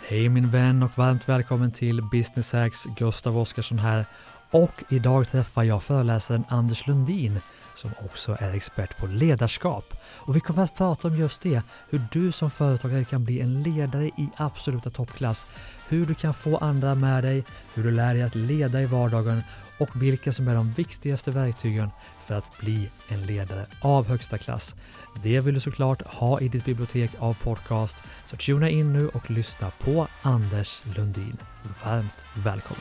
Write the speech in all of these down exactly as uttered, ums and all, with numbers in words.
Hej min vän och varmt välkommen till Business Hacks, Gustav Oskarsson här. Och idag träffar jag föreläsaren Anders Lundin som också är expert på ledarskap. Och vi kommer att prata om just det, hur du som företagare kan bli en ledare i absoluta toppklass. Hur du kan få andra med dig, hur du lär dig att leda i vardagen och vilka som är de viktigaste verktygen för att bli en ledare av högsta klass. Det vill du såklart ha i ditt bibliotek av podcast, så tuna in nu och lyssna på Anders Lundin. Varmt välkommen!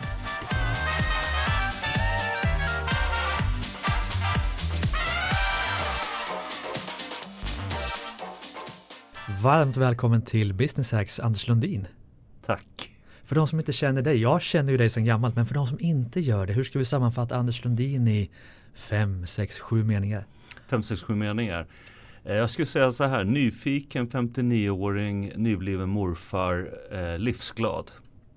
Varmt välkommen till Business Hacks, Anders Lundin. Tack. För de som inte känner dig, jag känner ju dig sedan gammalt, men för de som inte gör det, hur ska vi sammanfatta Anders Lundin i fem, sex, sju meningar? Fem, sex, sju meningar. Jag skulle säga så här, nyfiken femtionio-åring, nybliven morfar, eh, livsglad.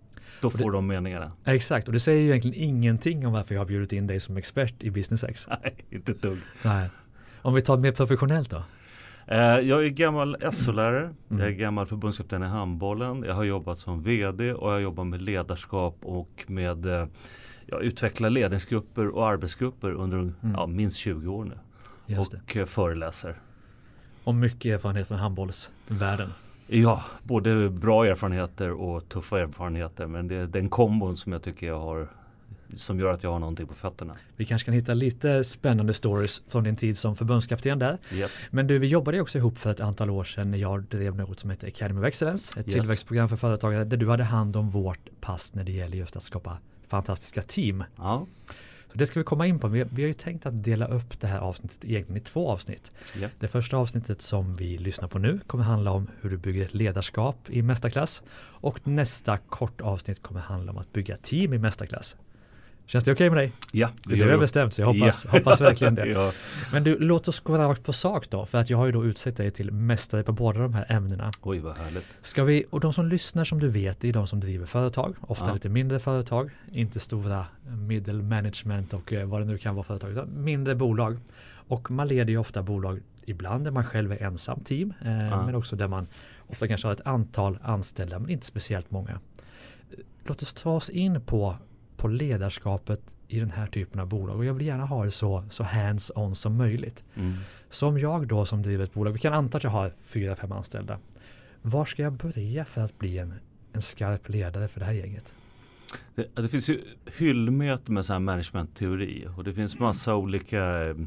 Då får det, de meningarna. Exakt, och det säger ju egentligen ingenting om varför jag har bjudit in dig som expert i Business Hacks. Nej, inte ett dugg. Nej. Om vi tar det mer professionellt då? Jag är gammal S O-lärare, mm. jag är gammal förbundskapten i handbollen, jag har jobbat som vd och jag jobbar med ledarskap och med ja, utveckla ledningsgrupper och arbetsgrupper under mm. ja, minst tjugo år nu. Just och det. Föreläser. Och mycket erfarenhet från handbollsvärlden. Ja, både bra erfarenheter och tuffa erfarenheter, men det är den kombon som jag tycker jag har, som gör att jag har någonting på fötterna. Vi kanske kan hitta lite spännande stories från din tid som förbundskapten där. Yep. Men du, vi jobbade också ihop för ett antal år sedan när jag drev något som heter Academy of Excellence. Ett yes. tillväxtprogram för företagare där du hade hand om vårt pass när det gäller just att skapa fantastiska team. Ja. Så det ska vi komma in på. Vi, vi har ju tänkt att dela upp det här avsnittet egentligen i två avsnitt. Yep. Det första avsnittet som vi lyssnar på nu kommer handla om hur du bygger ett ledarskap i mästarklass. Och nästa kort avsnitt kommer handla om att bygga team i mästarklass. Känns det okej okay med dig? Ja, det gör jag bestämt, så jag hoppas, ja. hoppas verkligen det. Ja. Men du, låt oss gå rakt på sak då, för att jag har ju då utsett dig till mästare på båda de här ämnena. Oj, vad härligt. Ska vi, och de som lyssnar som du vet, det är de som driver företag, ofta ja. lite mindre företag, inte stora middle management och vad det nu kan vara företag, utan mindre bolag. Och man leder ju ofta bolag ibland där man själv är ensam team, eh, ja. men också där man ofta kanske har ett antal anställda, men inte speciellt många. Låt oss ta oss in på på ledarskapet i den här typen av bolag. Och jag vill gärna ha det så, så hands-on som möjligt. Mm. Som jag då som driver ett bolag, vi kan anta att jag har fyra, fem anställda. Var ska jag börja för att bli en, en skarp ledare för det här gänget? Det, det finns ju hyllmeter med så här managementteori och det finns massa olika eh,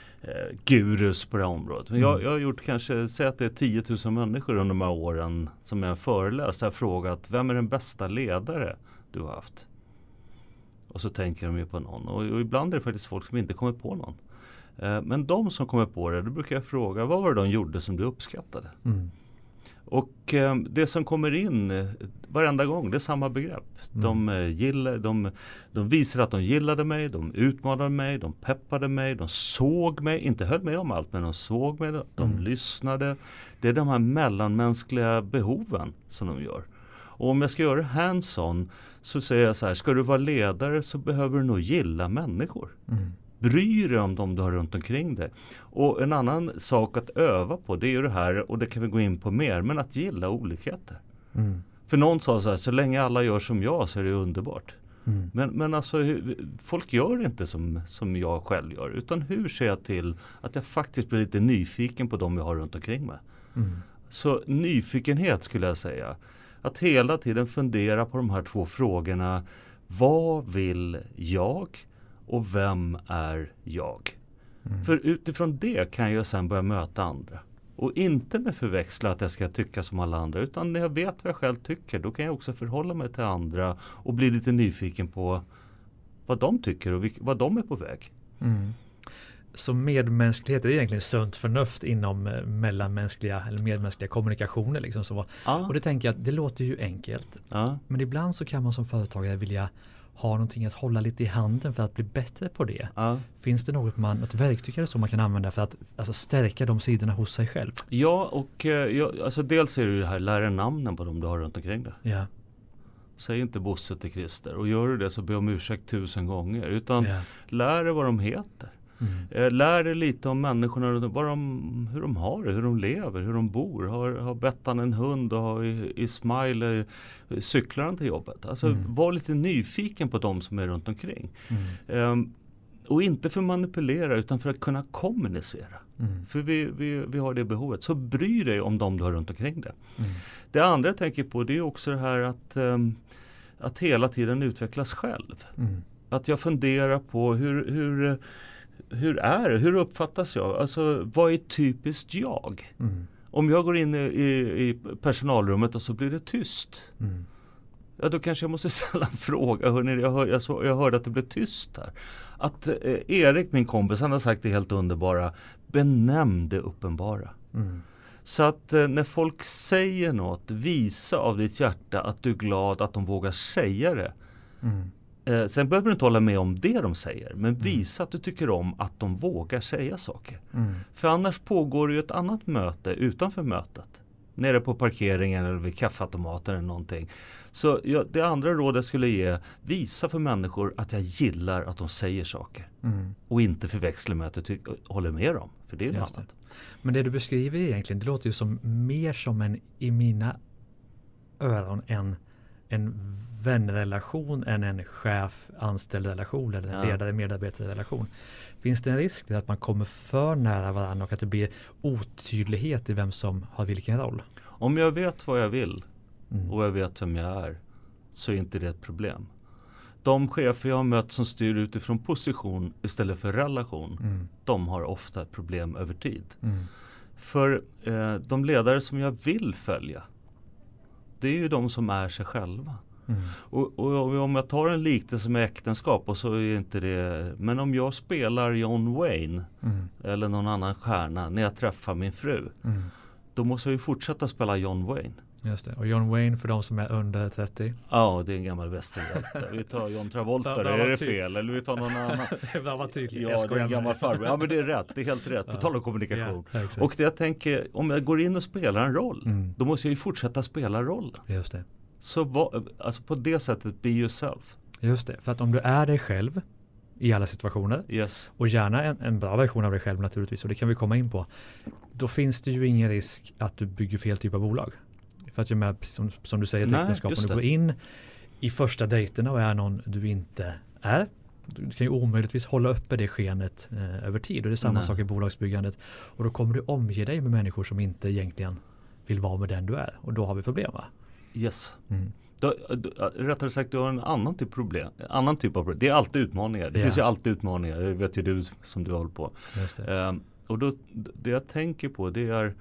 gurus på det här området. Men jag, mm. jag har gjort kanske, säg att det är tio tusen människor under de här åren som jag föreläser har frågat, vem är den bästa ledare du har haft? Och så tänker de ju på någon. Och, och ibland är det faktiskt folk som inte kommer på någon. Eh, men de som kommer på det, då brukar jag fråga, vad var det de gjorde som du uppskattade? Mm. Och eh, det som kommer in eh, varenda gång, det är samma begrepp. Mm. De, eh, gillar, de, de visar att de gillade mig, de utmanade mig, de peppade mig, de såg mig, inte höll med om allt, men de såg mig, de mm. lyssnade. Det är de här mellanmänskliga behoven som de gör. Och om jag ska göra hands-on så säger jag så här, ska du vara ledare så behöver du nog gilla människor. Mm. Bry dig om dem du har runt omkring dig. Och en annan sak att öva på, det är ju det här, och det kan vi gå in på mer, men att gilla olikheter. Mm. För någon sa så här, så länge alla gör som jag så är det underbart. Mm. Men, men alltså, folk gör inte som, som jag själv gör, utan hur ser jag till att jag faktiskt blir lite nyfiken på dem jag har runt omkring mig. Mm. Så nyfikenhet skulle jag säga. Att hela tiden fundera på de här två frågorna. Vad vill jag och vem är jag? Mm. För utifrån det kan jag sen börja möta andra. Och inte med förväxla att jag ska tycka som alla andra. Utan när jag vet vad jag själv tycker, då kan jag också förhålla mig till andra. Och bli lite nyfiken på vad de tycker och vad de är på väg. Mm. Så medmänsklighet är egentligen sunt förnuft inom mellanmänskliga eller medmänskliga kommunikationer. Liksom så. Ja. Och det tänker jag att det låter ju enkelt. Ja. Men ibland så kan man som företagare vilja ha någonting att hålla lite i handen för att bli bättre på det. Ja. Finns det något, man, något verktyg eller så man kan använda för att alltså, stärka de sidorna hos sig själv? Ja, och ja, alltså dels är det det här, lära namnen på dem du har runt omkring dig. Ja. Säg inte Bosse till Christer. Och gör du det så be om ursäkt tusen gånger. Utan ja. lär dig vad de heter. Mm. Lär dig lite om människorna, vad de, hur de har det, hur de lever, hur de bor. Har, har Bettan en hund och har Ismail cyklar han till jobbet? Alltså mm. var lite nyfiken på de som är runt omkring. Mm. Um, och inte för att manipulera utan för att kunna kommunicera. Mm. För vi, vi, vi har det behovet. Så bry dig om de du har runt omkring det. Mm. Det andra jag tänker på det är också det här att, um, att hela tiden utvecklas själv. Mm. Att jag funderar på hur, hur, hur är det? Hur uppfattas jag? Alltså vad är typiskt jag? Mm. Om jag går in i, i, i personalrummet och så blir det tyst. Mm. Ja, då kanske jag måste ställa en fråga. Hörrni, jag, hör, jag, så, jag hörde att det blev tyst här. Att eh, Erik, min kompis, han har sagt det helt underbara. Benämn det uppenbara. Mm. Så att eh, när folk säger något, visa av ditt hjärta att du är glad att de vågar säga det. Mm. Eh, sen behöver du inte hålla med om det de säger. Men visa mm. att du tycker om att de vågar säga saker. Mm. För annars pågår ju ett annat möte utanför mötet. Nere på parkeringen eller vid kaffeautomaten eller någonting. Så ja, det andra rådet jag skulle ge, visa för människor att jag gillar att de säger saker. Mm. Och inte förväxla med att jag ty- håller med dem. För det är något annat. Men det du beskriver egentligen, det låter ju som mer som en, i mina öron, en, en vänrelation än en chef-anställd-relation eller en ja. ledare-medarbetare-relation. Finns det en risk till att man kommer för nära varandra och att det blir otydlighet i vem som har vilken roll? Om jag vet vad jag vill mm. och jag vet vem jag är så är inte det ett problem. De chefer jag har mött som styr utifrån position istället för relation, mm. de har ofta ett problem över tid. Mm. För eh, de ledare som jag vill följa, det är ju de som är sig själva. Mm. Och, och, och om jag tar en liknelse med äktenskap och så är inte det, men om jag spelar John Wayne mm. eller någon annan stjärna när jag träffar min fru, mm. då måste jag ju fortsätta spela John Wayne. Just det. Och John Wayne för de som är under trettio? Ja, det är en gammal västernhjälte. Vi tar John Travolta, det är det fel? Eller vi tar någon annan? Det var tydligt. Ja, det är en gammal farbror. Ja, men det är rätt. Det är helt rätt. På tal om kommunikation. Ja, och det jag tänker, om jag går in och spelar en roll, mm. då måste jag ju fortsätta spela rollen. Just det. Så vad, alltså på det sättet, be yourself. Just det. För att om du är dig själv i alla situationer yes. och gärna en, en bra version av dig själv naturligtvis, och det kan vi komma in på, då finns det ju ingen risk att du bygger fel typ av bolag. För att jag med, som, som du säger, äktenskap, om du går in i första dejterna och är någon du inte är, du kan ju omöjligtvis hålla uppe det skenet eh, över tid. Och det är samma Nej. sak i bolagsbyggandet. Och då kommer du omge dig med människor som inte egentligen vill vara med den du är. Och då har vi problem, va? Yes. Mm. Då, då, rättare sagt, du har en annan typ, problem, annan typ av problem. Det är alltid utmaningar. Det ja. finns ju alltid utmaningar. Det vet ju du som du håller på. Just det. Um, och då, det jag tänker på, det är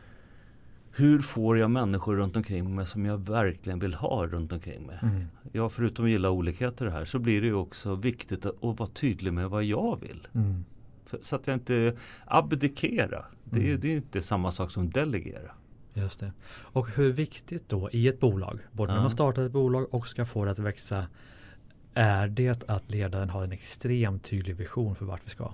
hur får jag människor runt omkring mig som jag verkligen vill ha runt omkring mig? Mm. Ja, förutom att gilla olikheter här så blir det ju också viktigt att, att vara tydlig med vad jag vill. Mm. För, så att jag inte abdikerar. Det, mm. det är inte samma sak som delegera. Just det. Och hur viktigt då i ett bolag, både ja. när man startar ett bolag och ska få det att växa, är det att ledaren har en extremt tydlig vision för vart vi ska?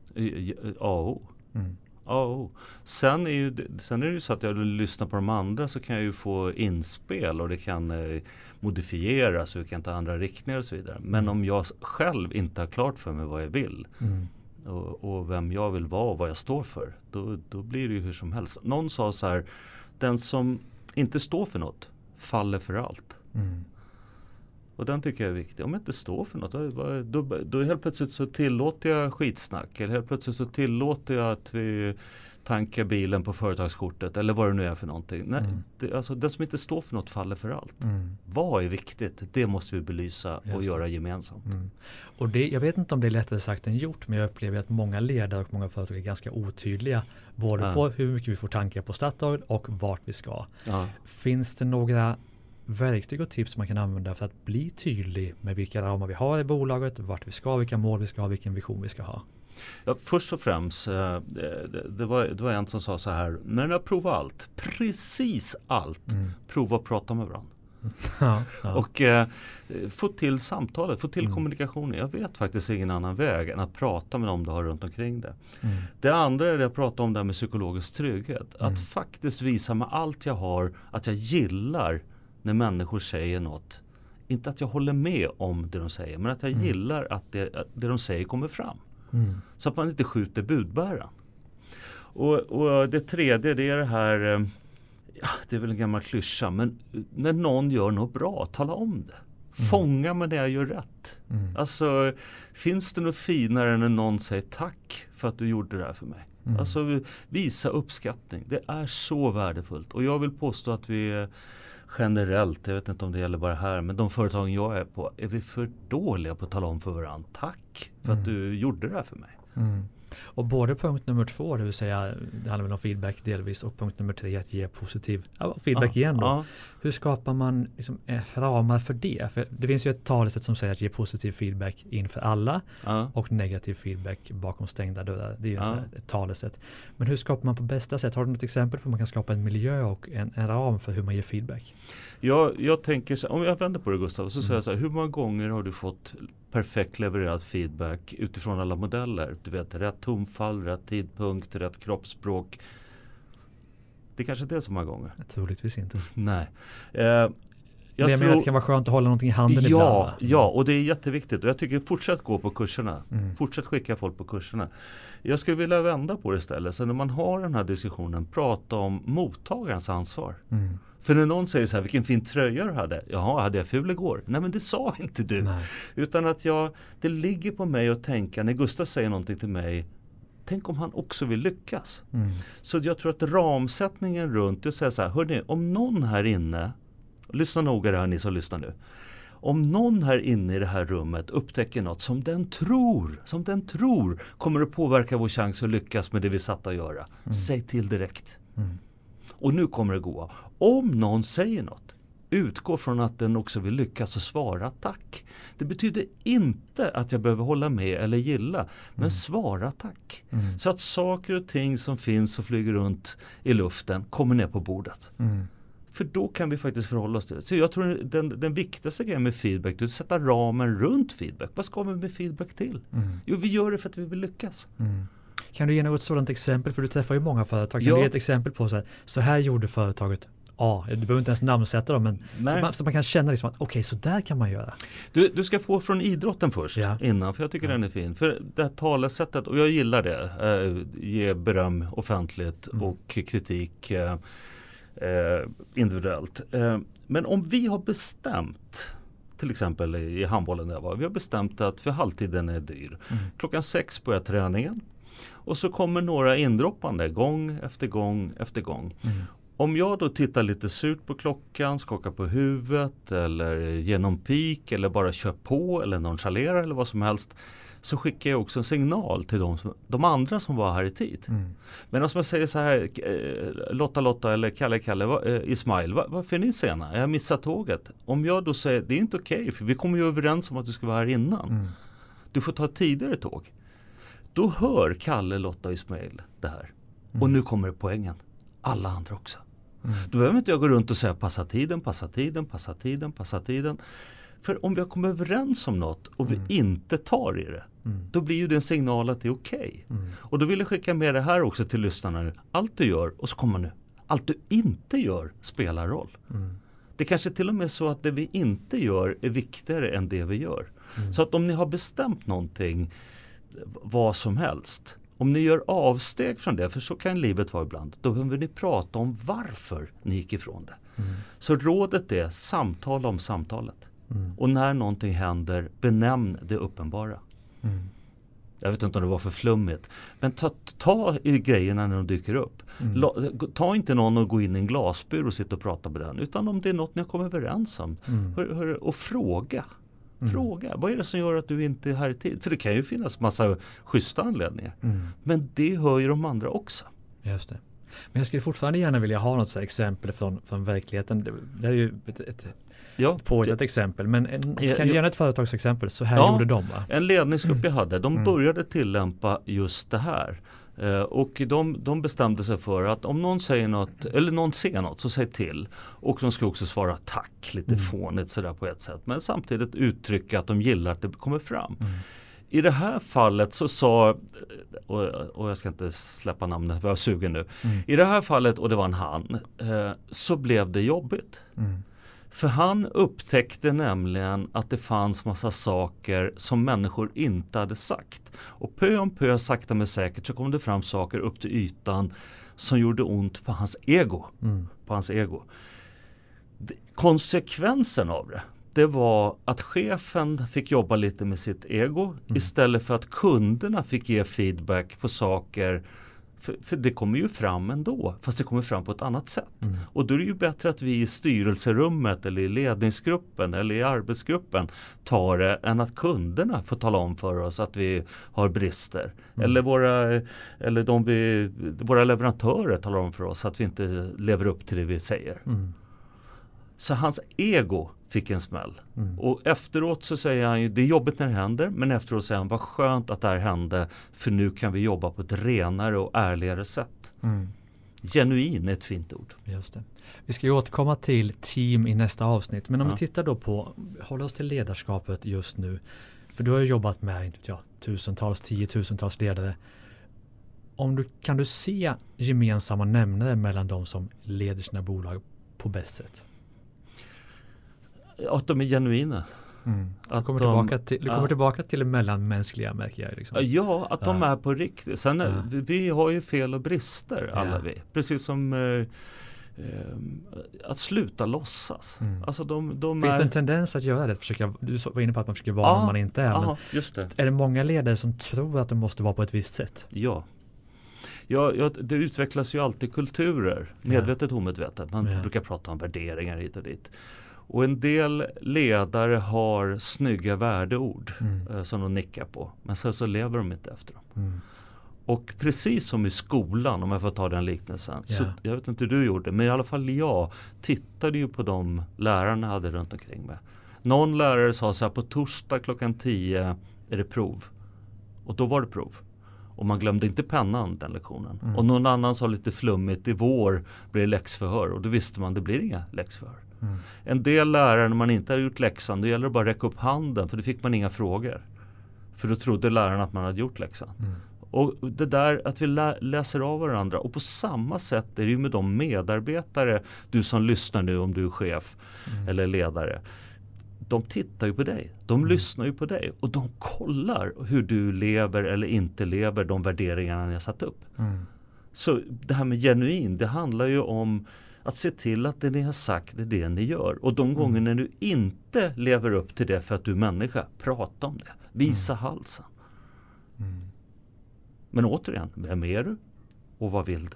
Ja, mm. Oh. Sen, är ju, sen är det ju så att jag lyssnar på de andra så kan jag ju få inspel och det kan eh, modifieras och vi kan ta andra riktningar och så vidare. Men mm. om jag själv inte har klart för mig vad jag vill mm. och, och vem jag vill vara och vad jag står för, då, då blir det ju hur som helst. Någon sa så här, den som inte står för något faller för allt. Mm. Och den tycker jag är viktig. Om jag inte står för något, då, då, då helt plötsligt så tillåter jag skitsnack. Eller helt plötsligt så tillåter jag att vi tankar bilen på företagskortet. Eller vad det nu är för någonting. Nej, mm. det, alltså, den som inte står för något faller för allt. Mm. Vad är viktigt? Det måste vi belysa Just och göra det. gemensamt. Mm. Och det, jag vet inte om det är lättare sagt än gjort. Men jag upplever att många ledare och många företag är ganska otydliga. Både ja. på hur mycket vi får tankar på Statoil och vart vi ska. Ja. Finns det några verktyg och tips man kan använda för att bli tydlig med vilka ramar vi har i bolaget, vart vi ska, vilka mål vi ska ha, vilken vision vi ska ha? Ja, först och främst, det, det, det, var, det var en som sa så här, när jag provar allt, precis allt, mm. prova att prata med varandra. Ja, ja. Och eh, få till samtalet, få till mm. kommunikationen. Jag vet faktiskt ingen annan väg än att prata med dem du har runt omkring det. Mm. Det andra är det jag pratar om där med psykologisk trygghet. Mm. Att faktiskt visa med allt jag har att jag gillar när människor säger något. Inte att jag håller med om det de säger, men att jag mm. gillar att det, att det de säger kommer fram. Mm. Så att man inte skjuter budbäraren. Och, och det tredje, det är det här, ja, det är väl en gammal klyscha, men när någon gör något bra, tala om det. Mm. Fånga med det jag gör rätt. Mm. Alltså, finns det något finare än när någon säger tack för att du gjorde det här för mig? Mm. Alltså, visa uppskattning. Det är så värdefullt. Och jag vill påstå att vi generellt, jag vet inte om det gäller bara här, men de företagen jag är på, är vi för dåliga på att tala om för varandra. Tack för mm. att du gjorde det här för mig. Mm. Och både punkt nummer två, det vill säga det handlar om feedback delvis, och punkt nummer tre, att ge positiv ja, feedback ja, igen då. Ja. Hur skapar man liksom, eh, ramar för det? För det finns ju ett talesätt som säger att ge positiv feedback inför alla Ja. och negativ feedback bakom stängda dörrar. Det är ju Ja. ett, ett talesätt. Men hur skapar man på bästa sätt? Har du något exempel på hur man kan skapa en miljö och en, en ram för hur man ger feedback? Jag, jag tänker så, om jag vänder på det Gustav, så Mm. säger jag så här, hur många gånger har du fått perfekt levererad feedback utifrån alla modeller? Du vet, rätt tonfall, rätt tidpunkt, rätt kroppsspråk. Det är kanske inte är så många gånger. Troligtvis inte. Nej. Eh, jag jag jag tror, menar att det kan vara skönt att hålla någonting i handen ja, ibland. Va? ja, och det är jätteviktigt. Och jag tycker fortsätt gå på kurserna. Mm. Fortsätt skicka folk på kurserna. Jag skulle vilja vända på det istället. Så när man har den här diskussionen, prata om mottagarens ansvar. Mm. För när någon säger så här, vilken fin tröja du hade. Jaha, hade jag ful igår? Nej, men det sa inte du. Nej. Utan att jag, det ligger på mig att tänka, när Gustav säger någonting till mig, tänk om han också vill lyckas. Mm. Så jag tror att ramsättningen runt, det säger så här, hörni, om någon här inne, lyssna noga det här ni som lyssnar nu. Om någon här inne i det här rummet upptäcker något som den tror, som den tror kommer att påverka vår chans att lyckas med det vi satt att göra. Mm. Säg till direkt. Mm. Och nu kommer det gå. Om någon säger något, utgå från att den också vill lyckas och svara tack. Det betyder inte att jag behöver hålla med eller gilla, men Mm. svara tack. Mm. Så att saker och ting som finns och flyger runt i luften kommer ner på bordet. Mm. För då kan vi faktiskt förhålla oss till det. Så jag tror den, den viktigaste grejen med feedback är att sätta ramen runt feedback. Vad ska vi med feedback till? Mm. Jo, vi gör det för att vi vill lyckas. Mm. Kan du ge något sådant exempel? För du träffar ju många företag. Kan Ja. du ge ett exempel på så här, så här gjorde företaget A? Du behöver inte ens namnsätta dem, men så man, så man kan känna liksom att okej, okay, så där kan man göra. Du, du ska få från idrotten först Ja. innan, för jag tycker Ja. den är fin. För det här talesättet, och jag gillar det, eh, ge beröm offentligt Mm. och kritik eh, eh, individuellt. Eh, men om vi har bestämt, till exempel i handbollen där jag var, vi har bestämt att för halvtiden är dyr. Mm. Klockan sex börjar träningen och så kommer några indroppande gång efter gång efter gång. Mm. Om jag då tittar lite surt på klockan, skakar på huvudet eller genom pik eller bara kör på eller nonchalerar eller vad som helst, så skickar jag också en signal till de, som, de andra som var här i tid. Mm. Men om jag säger så här, eh, Lotta Lotta eller Kalle Kalle, va, eh, Ismail, va, varför är ni sena? Jag har missat tåget. Om jag då säger, det är inte okej, okay, för vi kommer ju överens om att du ska vara här innan. Mm. Du får ta ett tidigare tåg. Då hör Kalle, Lotta och Ismail det här. Mm. Och nu kommer poängen. Alla andra också. Mm. Då behöver inte jag gå runt och säga passa tiden, passa tiden, passa tiden, passa tiden. För om vi har kommit överens om något och vi Mm. inte tar i det, Mm. då blir ju det en signal att det är okej. Okay. Mm. Och då vill jag skicka med det här också till lyssnarna nu. Allt du gör, och så kommer nu, allt du inte gör spelar roll. Mm. Det kanske till och med är så att det vi inte gör är viktigare än det vi gör. Mm. Så att om ni har bestämt någonting, vad som helst, om ni gör avsteg från det, för så kan livet vara ibland, då behöver ni prata om varför ni gick ifrån det. Mm. Så rådet är samtala om samtalet. Mm. Och när någonting händer, benämn det uppenbara. Mm. Jag vet inte om det var för flummigt. Men ta, ta i grejerna när de dyker upp. Mm. La, ta inte någon och gå in i en glasbur och sitta och prata med den. Utan om det är något ni har kommit överens om. Mm. Hör, hör, och fråga. Mm. Fråga. Vad är det som gör att du inte är här i tid? För det kan ju finnas massa schyssta anledningar. Mm. Men det hör ju de andra också. Just det. Men jag skulle fortfarande gärna vilja ha något så här exempel från, från verkligheten. Det, det är ju ett, ett Ja, på ett det, exempel. Men en, kan Ja, du ja. ge ett företagsexempel? Så här Ja. gjorde de, va? En ledningsgrupp jag hade, de Mm. började tillämpa just det här. Eh, och de, de bestämde sig för att om någon säger något, eller någon säger något, så säg till. Och de ska också svara tack, lite Mm. fånigt sådär på ett sätt. Men samtidigt uttrycka att de gillar att det kommer fram. Mm. I det här fallet så sa, och, och jag ska inte släppa namnet, för jag är sugen nu. Mm. I det här fallet, och det var en han, eh, så blev det jobbigt. Mm. För han upptäckte nämligen att det fanns massa saker som människor inte hade sagt. Och pö om pö, sakta men säkert, så kom det fram saker upp till ytan som gjorde ont på hans ego. Mm. På hans ego. Konsekvensen av det, det var att chefen fick jobba lite med sitt ego mm. istället för att kunderna fick ge feedback på saker. För, för det kommer ju fram ändå, fast det kommer fram på ett annat sätt. Mm. Och då är det ju bättre att vi i styrelserummet eller i ledningsgruppen eller i arbetsgruppen tar det än att kunderna får tala om för oss att vi har brister. Mm. Eller, våra, eller de vi, våra leverantörer talar om för oss att vi inte lever upp till det vi säger. Mm. Så hans ego fick en smäll. Mm. Och efteråt så säger han ju, det är jobbigt när det händer, men efteråt säger han, vad skönt att det här hände, för nu kan vi jobba på ett renare och ärligare sätt. Mm. Genuin är ett fint ord. Just det. Vi ska ju återkomma till team i nästa avsnitt, men om ja. vi tittar då på, håller oss till ledarskapet just nu, för du har ju jobbat med, inte vet jag, tusentals, tiotusentals ledare. Om du, kan du se gemensamma nämnare mellan de som leder sina bolag på bäst sätt? Att de är genuina. Mm. Du kommer, de, tillbaka, till, du kommer ja. tillbaka till det mellanmänskliga, märker jag. Liksom. Ja, att de ja. är på riktigt. Sen, ja. vi, vi har ju fel och brister, alla ja. vi. Precis som eh, eh, att sluta låtsas. Mm. Alltså de, de Finns är... det en tendens att göra det? Att försöka, du var inne på att man försöker vara ja. när man inte är. Ja, men just det. Är det många ledare som tror att de måste vara på ett visst sätt? Ja. Ja, ja, det utvecklas ju alltid kulturer, medvetet och omedvetet. Man ja. brukar prata om värderingar hit och dit. Och en del ledare har snygga värdeord mm. eh, som de nickar på. Men sen så lever de inte efter dem. Mm. Och precis som i skolan, om jag får ta den liknelsen. Yeah. Så, jag vet inte hur du gjorde, men i alla fall jag tittade ju på de lärarna hade runt omkring mig. Någon lärare sa så här, på torsdag klockan tio är det prov. Och då var det prov. Och man glömde inte pennan den lektionen. Mm. Och någon annan sa lite flummigt, i vår blir det läxförhör. Och då visste man, det blir inga läxförhör. Mm. En del lärare, när man inte har gjort läxan, då gäller det bara att räcka upp handen, för då fick man inga frågor. För då trodde läraren att man hade gjort läxan. Mm. Och det där att vi lä- läser av varandra. Och på samma sätt är det ju med de medarbetare, du som lyssnar nu om du är chef mm. eller ledare. De tittar ju på dig. De mm. lyssnar ju på dig. Och de kollar hur du lever eller inte lever de värderingarna ni har satt upp. Mm. Så det här med genuin, det handlar ju om att se till att det ni har sagt är det ni gör. Och de mm. gånger när du inte lever upp till det för att du är människa, prata om det. Visa mm. halsen. Mm. Men återigen, vem är du? Och vad vill du?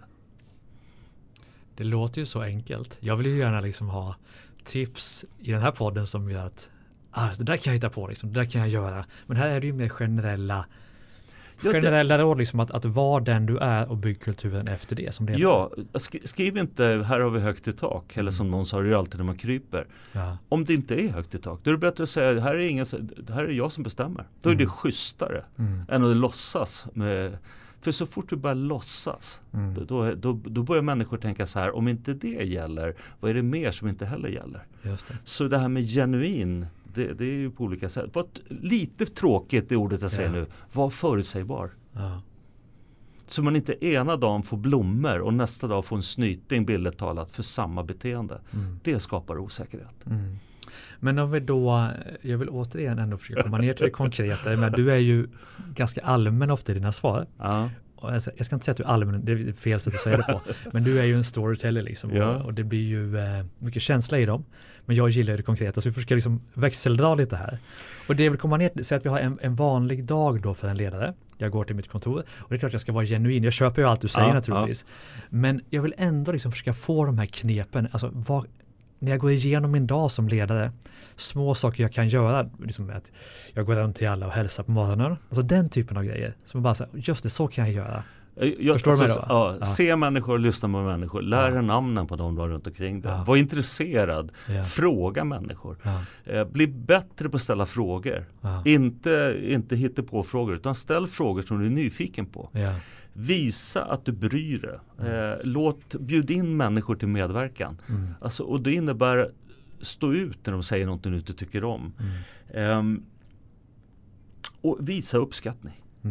Det låter ju så enkelt. Jag vill ju gärna liksom ha tips i den här podden som gör att ah, det där kan jag hitta på, liksom, det där kan jag göra. Men här är det ju mer generella generella råd, liksom, att, att vara den du är och bygga kulturen efter det. Som det ja, sk- skriv inte här har vi högt i tak, eller som någon sa, det är alltid när man kryper. Ja. Om det inte är högt i tak, då är det bättre att säga här är, ingen, här är jag som bestämmer. Då är mm. det schysstare mm. än att låtsas med. För så fort du börjar låtsas, mm. då, då, då börjar människor tänka så här, om inte det gäller, vad är det mer som inte heller gäller? Just det. Så det här med genuin, det, det är ju på olika sätt. Vad lite tråkigt det ordet jag säger ja. nu, var förutsägbar. Ja. Så man inte ena dagen får blommor och nästa dag får en snyting, billigt talat, för samma beteende. Mm. Det skapar osäkerhet. Mm. Men om vi då, jag vill återigen ändå försöka komma ner till det konkreta, men du är ju ganska allmän ofta i dina svar. Ja. Och jag ska inte säga att du är allmän, det är fel sätt att säga det på, men du är ju en storyteller liksom, ja. och, och det blir ju eh, mycket känsla i dem. Men jag gillar det konkreta, så vi försöker liksom växeldra lite här. Och det vill komma ner till, säg att vi har en, en vanlig dag då för en ledare. Jag går till mitt kontor och det är klart att jag ska vara genuin. Jag köper ju allt du säger ja, naturligtvis. Ja. Men jag vill ändå liksom försöka få de här knepen, alltså vad, när jag går igenom min dag som ledare, små saker jag kan göra, liksom att jag går runt till alla och hälsar på morgonen. Alltså den typen av grejer. Som bara säger, just det, så kan jag göra. Jag, Förstår alltså, du mig då? Ja, ja. Se människor, lyssna på människor. Lär ja. namnen på dem runt omkring dig. Ja. Var intresserad. Ja. Fråga människor. Ja. Eh, bli bättre på att ställa frågor. Ja. Inte, inte hitta på frågor, utan ställ frågor som du är nyfiken på. Ja. Visa att du bryr dig. Mm. Eh, låt, bjud in människor till medverkan. Mm. Alltså, och det innebär stå ut när de säger något du inte tycker om. Mm. Eh, och visa uppskattning. Mm.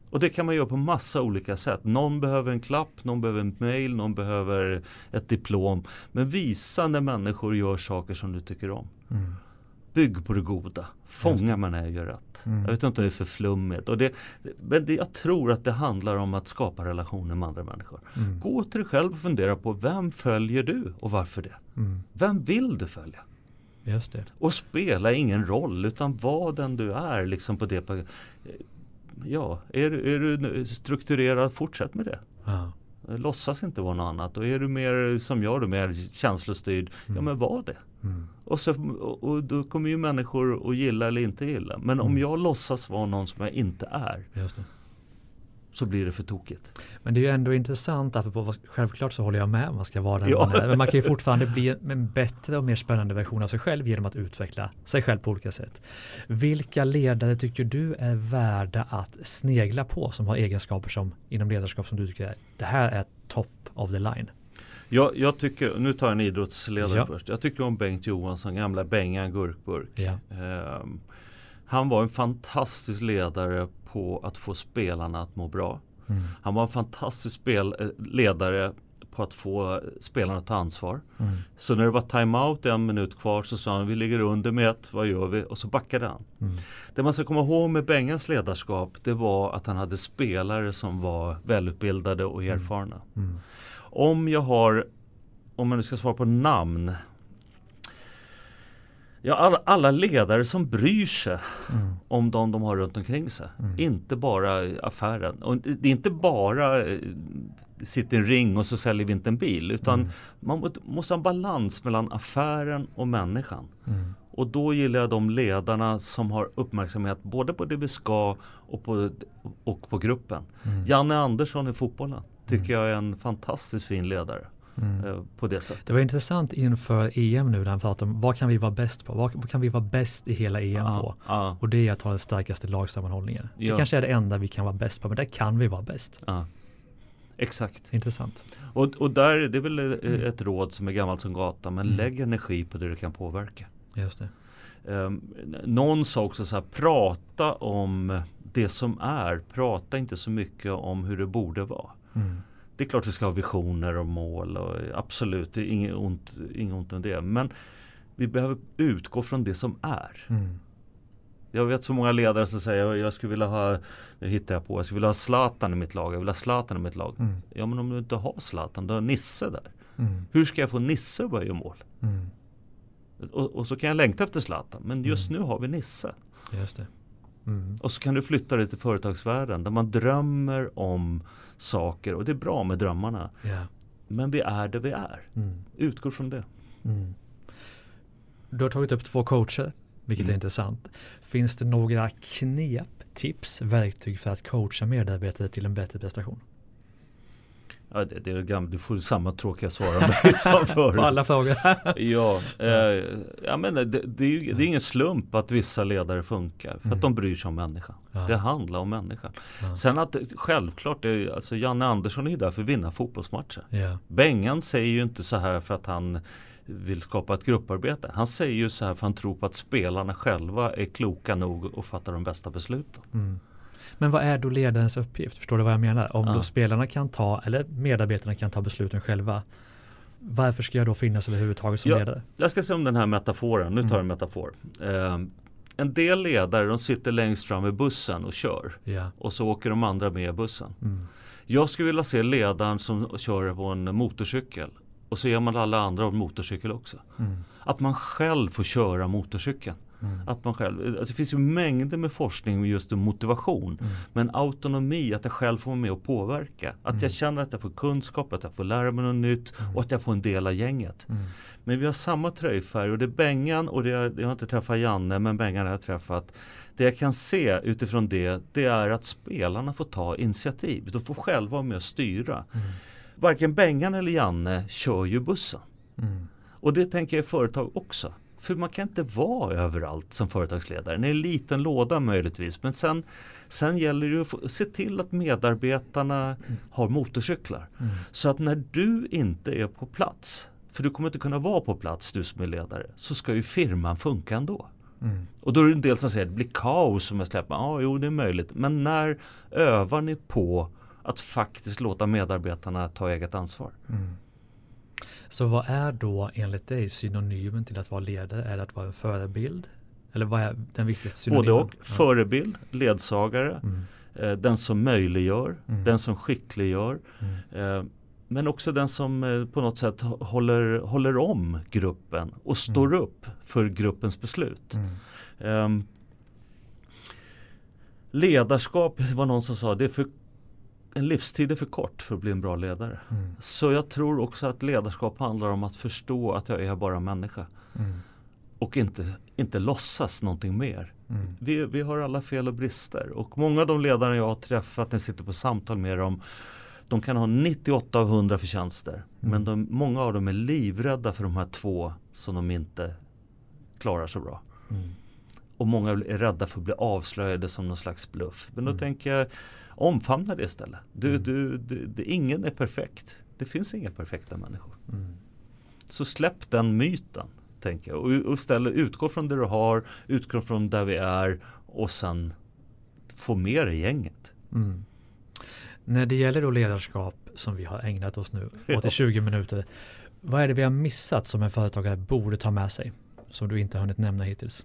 Och det kan man göra på massa olika sätt. Någon behöver en klapp, någon behöver en mail, någon behöver ett diplom. Men visa när människor gör saker som du tycker om. Mm. Bygg på det goda. Fånga man är gör rätt. Mm. Jag vet inte om det är för flummigt. Och det, men det, jag tror att det handlar om att skapa relationer med andra människor. Mm. Gå till dig själv och fundera på vem följer du och varför det? Mm. Vem vill du följa? Just det. Och spela ingen roll utan var den du är liksom på det. Ja, är, är du strukturerad, fortsätt med det. Ja. Låtsas inte vara något annat. Och är du mer som jag, du mer känslostyrd, mm. ja men var det. Mm. Och, så, och, och då kommer ju människor att gilla eller inte gilla. Men mm. om jag låtsas vara någon som jag inte är, just det. Så blir det för tokigt. Men det är ju ändå intressant, apropå, självklart så håller jag med, man ska vara den ja. man är. Men man kan ju fortfarande bli en bättre och mer spännande version av sig själv genom att utveckla sig själv på olika sätt. Vilka ledare tycker du är värda att snegla på som har egenskaper som inom ledarskap som du tycker är, det här är top of the line? Jag, jag tycker, nu tar jag en idrottsledare ja. först. Jag tycker om Bengt Johansson, gamla Bengan Gurkburk. Ja. Um, han var en fantastisk ledare på att få spelarna att må bra. Mm. Han var en fantastisk spel, ledare på att få spelarna att ta ansvar. Mm. Så när det var timeout en minut kvar så sa han, vi ligger under med ett, vad gör vi? Och så backade han. Mm. Det man ska komma ihåg med Bengans ledarskap, det var att han hade spelare som var välutbildade och erfarna. Mm. Mm. Om jag har, om man nu ska svara på namn, ja, alla, alla ledare som bryr sig mm. om de de har runt omkring sig. Mm. Inte bara affären. Och det är inte bara eh, sitta i en ring och så säljer vi inte en bil. Utan mm. man må, måste ha en balans mellan affären och människan. Mm. Och då gillar jag de ledarna som har uppmärksamhet både på det vi ska och på, och på gruppen. Mm. Janne Andersson i fotbollen tycker mm. jag är en fantastiskt fin ledare. Mm. På det sättet. Det var intressant inför E M nu där han pratade om vad kan vi vara bäst på? Vad, vad kan vi vara bäst i hela E M ah, på? Ah. Och det är att ha den starkaste lagsammanhållningen. Ja. Det kanske är det enda vi kan vara bäst på, men där kan vi vara bäst. Ah. Exakt. Intressant. Och, och där det är väl ett råd som är gammalt som gatan, men mm. lägg energi på det du kan påverka. Just det. Um, någon sa också så här, prata om det som är, prata inte så mycket om hur det borde vara. Mm. Det är klart vi ska ha visioner och mål och absolut, det är inget ont, inget ont om det. Men vi behöver utgå från det som är. Mm. Jag vet så många ledare som säger jag, jag skulle vilja ha, nu hittar jag på, jag skulle vilja ha Zlatan i mitt lag, jag vill ha Zlatan i mitt lag. Mm. Ja, men om du inte har Zlatan, då har Nisse där. Mm. Hur ska jag få Nisse att börja mål? Mm. Och, och så kan jag längta efter Zlatan, men just mm. nu har vi Nisse. Just det. Mm. Och så kan du flytta det till företagsvärlden där man drömmer om saker och det är bra med drömmarna. Yeah. Men vi är det vi är. Mm. Utgår från det. Mm. Du har tagit upp två coacher, vilket mm. är intressant. Finns det några knep, tips, verktyg för att coacha medarbetare till en bättre prestation? Ja, det, det är gammalt. Du får samma tråkiga svar av mig som förut. På alla frågor. ja, eh, ja, men det, det, är ju, det är ingen slump att vissa ledare funkar. För mm. att de bryr sig om människan. Ja. Det handlar om människan. Ja. Sen att självklart, är, alltså Janne Andersson är ju där för att vinna fotbollsmatcher. Ja. Bengan säger ju inte så här för att han vill skapa ett grupparbete. Han säger ju så här för att han tror på att spelarna själva är kloka nog och fattar de bästa besluten. Mm. Men vad är då ledarens uppgift? Förstår du vad jag menar? Om ja. då spelarna kan ta, eller medarbetarna kan ta besluten själva, varför ska jag då finnas överhuvudtaget som ja, ledare? Jag ska se om den här metaforen. Nu tar jag en metafor. Eh, en del ledare, de sitter längst fram i bussen och kör. Ja. Och så åker de andra med i bussen. Mm. Jag skulle vilja se ledaren som kör på en motorcykel. Och så ger man alla andra en motorcykel också. Mm. Att man själv får köra motorcykeln. Mm. Att man själv, alltså det finns ju mängder med forskning just om motivation. Mm. Men autonomi, att jag själv får med och påverka. Att mm. jag känner att jag får kunskap, att jag får lära mig något nytt mm. och att jag får en del av gänget. Mm. Men vi har samma tröjfärg och det är Bengan och det är, jag har inte träffat Janne, men Bengan har jag träffat. Det jag kan se utifrån det, det är att spelarna får ta initiativ. De får själva vara med och styra. Mm. Varken Bengan eller Janne kör ju bussen. Mm. Och det tänker jag i företag också. För man kan inte vara överallt som företagsledare. Det är en liten låda möjligtvis. Men sen, sen gäller det att se till att medarbetarna mm. har motorcyklar. Mm. Så att när du inte är på plats, för du kommer inte kunna vara på plats du som är ledare, så ska ju firman funka ändå. Mm. Och då är det en del som säger att det blir kaos om jag släpper. Ja, jo det är möjligt. Men när övar ni på att faktiskt låta medarbetarna ta eget ansvar? Mm. Så vad är då enligt dig synonymen till att vara ledare? Är det att vara en förebild? Eller vad är den viktigaste synonymen? Både och. Förebild, ledsagare, mm. eh, den som möjliggör, mm. den som skickliggör. Mm. Eh, men också den som eh, på något sätt håller, håller om gruppen och står mm. upp för gruppens beslut. Mm. Eh, ledarskap var någon som sa det är för en livstid är för kort för att bli en bra ledare. Mm. Så jag tror också att ledarskap handlar om att förstå att jag är bara människa. Mm. Och inte, inte låtsas någonting mer. Mm. Vi, vi har alla fel och brister. Och många av de ledare jag har träffat när jag sitter på samtal med dem, de kan ha nittioåtta av hundra förtjänster. Mm. Men de, många av dem är livrädda för de här två som de inte klarar så bra. Mm. Och många är rädda för att bli avslöjade som någon slags bluff. Men då mm. tänker jag, omfamna det istället. Du, mm. du, du, du, ingen är perfekt. Det finns inga perfekta människor. Mm. Så släpp den myten, tänker jag. Och, och istället utgå från det du har, utgå från där vi är och sen få med i gänget. Mm. När det gäller då ledarskap som vi har ägnat oss nu åt i tjugo minuter. Vad är det vi har missat som en företagare borde ta med sig? Som du inte har hunnit nämna hittills.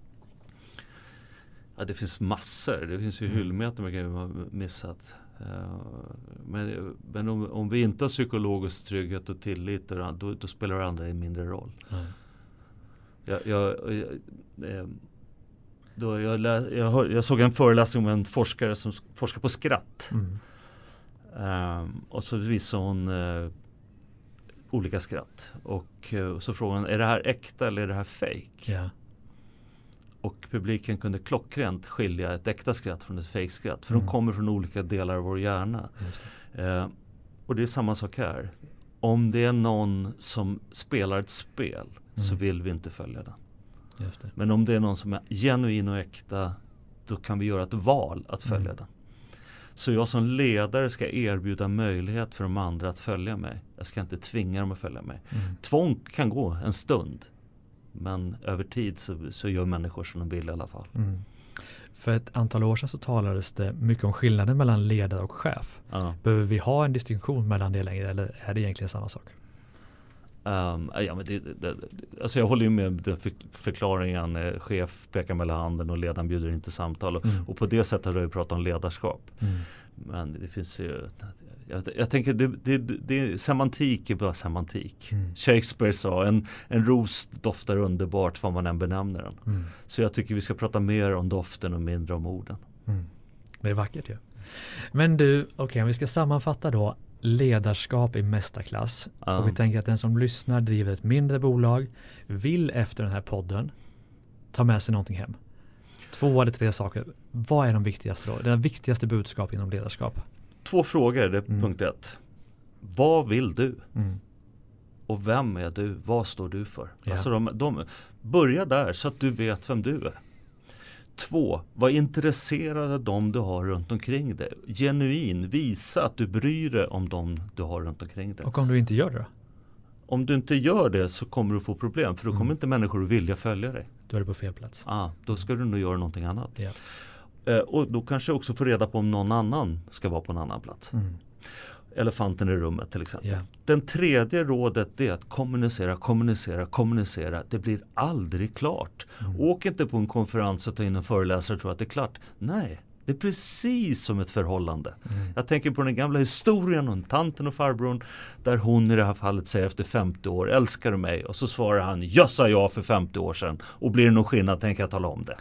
Ja, det finns massor. Det finns ju mm. hyllmeter man kan ha missat. Uh, men men om, om vi inte har psykologisk trygghet och tillit, då, då spelar det andra en mindre roll. Mm. Jag, jag, jag, jag, då jag, läs, jag, hör, jag såg en föreläsning om en forskare som forskar på skratt. Mm. Um, och så visade hon uh, olika skratt. Och uh, så frågade hon, är det här äkta eller är det här fake? Yeah. Och publiken kunde klockrent skilja ett äkta skratt från ett fejkskratt. För mm. de kommer från olika delar av vår hjärna. Eh, och det är samma sak här. Om det är någon som spelar ett spel mm. så vill vi inte följa den. Just det. Men om det är någon som är genuin och äkta, då kan vi göra ett val att följa mm. den. Så jag som ledare ska erbjuda möjlighet för de andra att följa mig. Jag ska inte tvinga dem att följa mig. Mm. Tvång kan gå en stund. Men över tid så, så gör människor som de vill i alla fall. Mm. För ett antal år sedan så talades det mycket om skillnaden mellan ledare och chef. Ja. Behöver vi ha en distinktion mellan det längre eller är det egentligen samma sak? Um, ja, men det, det, alltså jag håller ju med den för, förklaringen. Eh, chef pekar mellan handen och ledaren bjuder inte samtal. Och, mm. och på det sättet har du pratat om ledarskap. Mm. Men det finns ju... Jag, jag tänker det, det, det, semantik är bara semantik. Mm. Shakespeare sa en, en ros doftar underbart vad man än benämner den. Mm. Så jag tycker vi ska prata mer om doften och mindre om orden. Mm. Det är vackert ju. Ja. Men du, okej okay, om vi ska sammanfatta då ledarskap i mästarklass. Mm. Och vi tänker att den som lyssnar driver ett mindre bolag, vill efter den här podden ta med sig någonting hem. Två eller tre saker. Vad är de viktigaste då? Det viktigaste budskapet inom ledarskap? Två frågor, det är mm. punkt ett. Vad vill du? Mm. Och vem är du? Vad står du för? Ja. Alltså de, de, börja där så att du vet vem du är. Två, var intresserad av dem du har runt omkring dig. Genuin, visa att du bryr dig om dem du har runt omkring dig. Och om du inte gör det då? Om du inte gör det så kommer du få problem. För då kommer mm. inte människor att vilja följa dig. Då är du på fel plats. Ah, då ska du nog göra någonting annat. Ja. Uh, och då kanske också få reda på om någon annan ska vara på en annan plats. Mm. Elefanten i rummet till exempel. Yeah. Den tredje rådet är att kommunicera, kommunicera, kommunicera. Det blir aldrig klart. Mm. Åk inte på en konferens och ta in en föreläsare och tro att det är klart. Nej, det är precis som ett förhållande. Mm. Jag tänker på den gamla historien om tanten och farbrorn. Där hon i det här fallet säger efter femtio år, älskar du mig? Och så svarar han, jag sa ja för femtio år sedan. Och blir det någon skillnad tänker jag tala om det.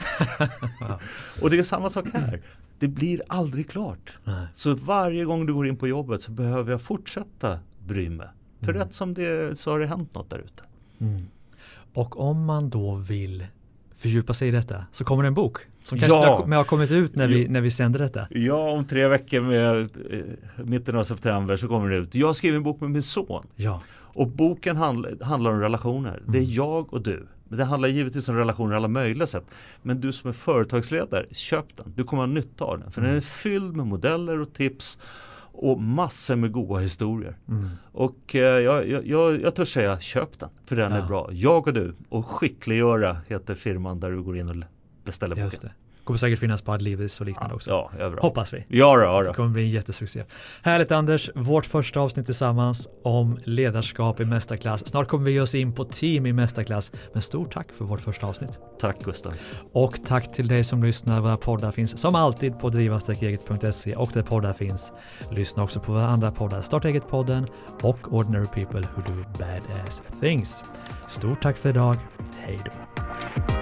Och det är samma sak här. Det blir aldrig klart. Nej. Så varje gång du går in på jobbet så behöver jag fortsätta bry mig. För mm. rätt som det så har det hänt något där ute. Mm. Och om man då vill fördjupa sig i detta så kommer det en bok som kanske ja. har kommit ut när vi, när vi sänder detta. Ja, om tre veckor med eh, mitten av september så kommer det ut. Jag skrev en bok med min son. Ja. Och boken handl- handlar om relationer. Mm. Det är jag och du. Men det handlar givetvis om relationer i alla möjliga sätt. Men du som är företagsledare, köp den. Du kommer ha nytta av den. För mm. den är fylld med modeller och tips och massor med goda historier. Mm. Och eh, jag, jag, jag, jag törs säga, köp den, för den Ja. är bra. Jag och du, och Skickliggöra heter firman där du går in och beställer Just boken. det. Kommer säkert finnas på Adlibris och liknande också. Ja, överallt. Hoppas vi. Ja, då, ja, då. Det kommer bli en jättesuccé. Härligt Anders, vårt första avsnitt tillsammans om ledarskap i mästarklass. Snart kommer vi ge oss in på team i mästarklass. Men stort tack för vårt första avsnitt. Tack Gustav. Och tack till dig som lyssnar. Våra poddar finns som alltid på driva eget punkt se och där poddar finns. Lyssna också på våra andra poddar, Starta eget-podden och Ordinary People Who Do Badass Things. Stort tack för idag. Hej då.